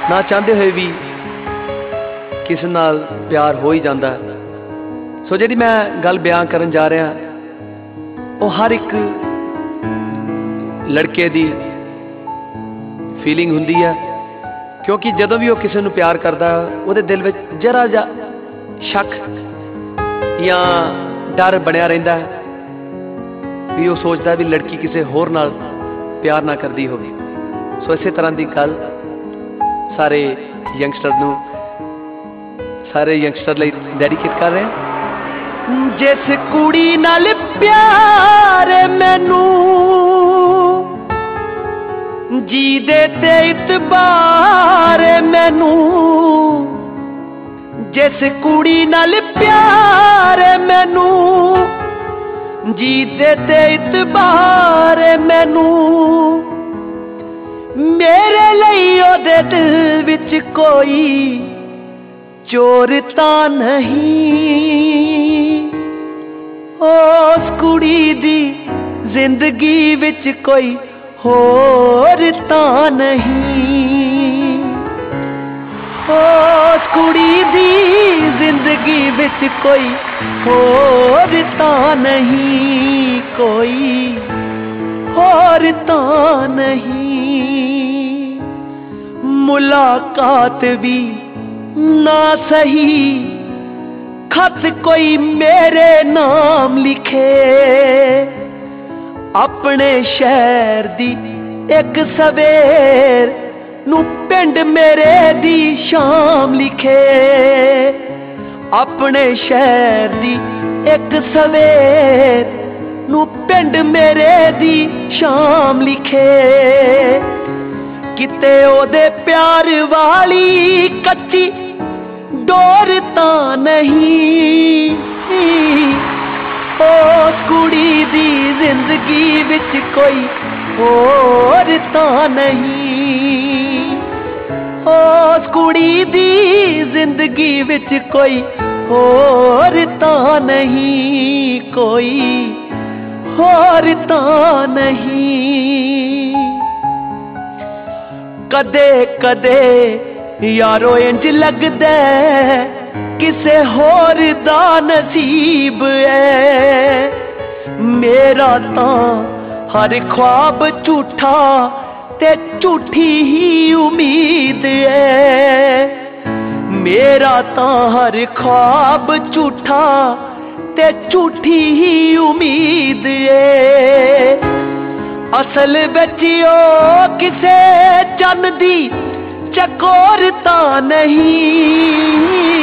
ना चाहते हुए भी किसी नाल प्यार हो ही जाता है। सो जी मैं गल बयान करन जा रहा वो हर एक लड़के दी फीलिंग हुंदी है, क्योंकि जदों भी वो किसी नूं प्यार करता वो दिल में जरा जा शक या डर बनया रहिंदा है भी वो सोचता भी लड़की किसी होर नाल प्यार ना करती हो। सो इस तरह की गल सारे यंगस्टर लई डेडिकेट कर रहे हैं। जिस कुड़ी नाल प्यार मैनू जी दे ते इतबार मैनू, जिस कुड़ी नाल प्यार मैनू जी दे ते इतबार मैनू, मेरे लिए ओदे दिल विच कोई चोर तां नहीं। उस कुड़ी दी जिंदगी विच कोई होर तां नहीं। उस कुड़ी दी जिंदगी विच कोई होर तां नहीं, कोई होर तां नहीं। मुलाकात भी ना सही, खत कोई मेरे नाम लिखे, अपने शहर दी एक सवेर नू पिंड मेरे दी शाम लिखे, अपने शहर दी एक सवेर नू पिंड मेरे दी शाम लिखे। किते ओदे प्यार वाली कच्ची डोर तां नहीं। उस कुड़ी दी जिंदगी विच कोई होर तां नहीं। उस कुड़ी दी जिंदगी विच कोई होर तां नहीं, कोई होर तां नहीं। कदे कदे यारो इंज लगदा किसे होर दा नसीब है, मेरा तां हर ख्वाब झूठा ते झूठी ही उम्मीद है। मेरा तां हर ख्वाब झूठा ते झूठी ही उम्मीद है। असल विच ओ किसे चन दी चकोर तां नहीं।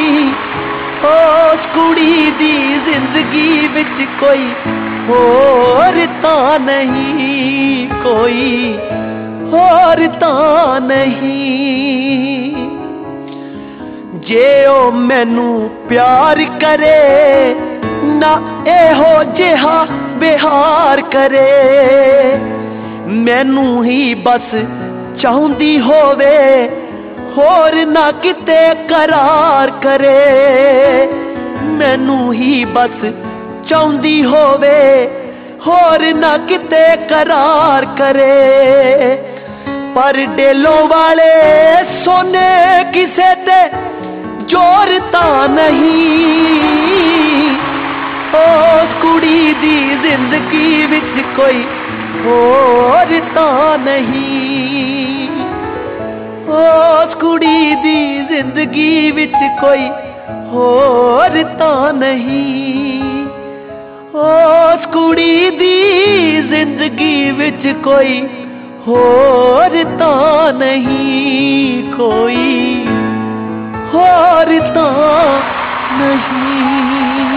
उस कुड़ी दी जिंदगी विच कोई होर तां नहीं, कोई होर तां नहीं। जे ओ मैनू प्यार करे ना एहो जिहा बिहार करे, मैनू ही बस चाहुंदी होवे होर ना किते करार करे। मैनू ही बस चाहुंदी होवे होर ना किते करार करे। पर डेलों वाले सोने किसे ते जोर तां नहीं। उस कुड़ी दी जिंदगी विच कोई होर तां नहीं। उस कुड़ी दी जिंदगी विच कोई होर तां नहीं। उस कुड़ी दी जिंदगी विच कोई होर तां नहीं, कोई होर तां नहीं।